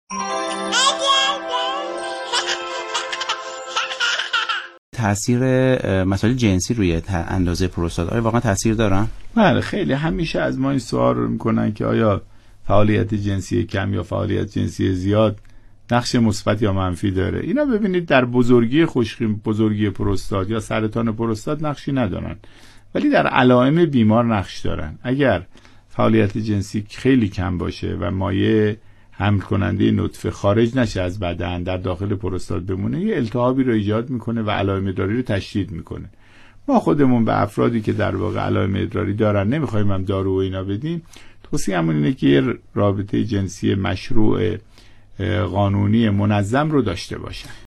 تأثیر مسائل جنسی روی اندازه پروستات آیا واقعا تأثیر دارن؟ بله خیلی. همیشه از ما این سوال رو میکنن که آیا فعالیت جنسی کم یا فعالیت جنسی زیاد نقش مثبت یا منفی داره. اینا ببینید در بزرگی خشکی، بزرگی پروستات یا سرطان پروستات نقشی ندارن، ولی در علائم بیمار نقش دارن. اگر فعالیت جنسی خیلی کم باشه و مایع حمل کننده نطفه خارج نشه از بدن، در داخل پروستات بمونه، یه التهابی رو ایجاد میکنه و علائم ادراری رو تشدید میکنه. ما خودمون به افرادی که در واقع علائم ادراری دارن نمیخوایم هم دارو و اینا بدیم، توصیه‌مون اینه که یه رابطه جنسی مشروع قانونی منظم رو داشته باشن.